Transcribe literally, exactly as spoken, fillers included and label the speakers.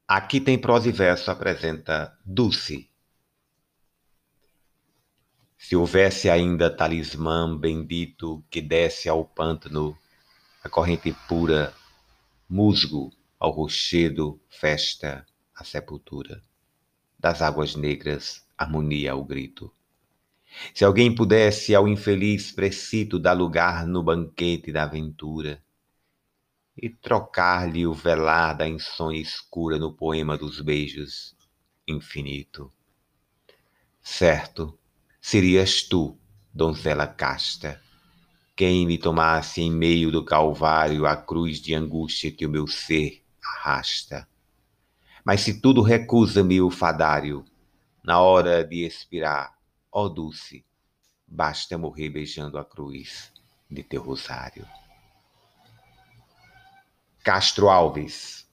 Speaker 1: Aqui tem prosa e verso, apresenta Dulce. Se houvesse ainda talismã bendito que desse ao pântano a corrente pura, musgo ao rochedo, festa a sepultura, das águas negras, harmonia ao grito. Se alguém pudesse ao infeliz precito dar lugar no banquete da aventura e trocar-lhe o velar da insônia escura no poema dos beijos, infinito. Certo, serias tu, donzela casta, quem me tomasse em meio do calvário a cruz de angústia que o meu ser arrasta. Mas se tudo recusa-me o fadário, na hora de expirar, ó Dulce, basta morrer beijando a cruz de teu rosário. Castro Alves.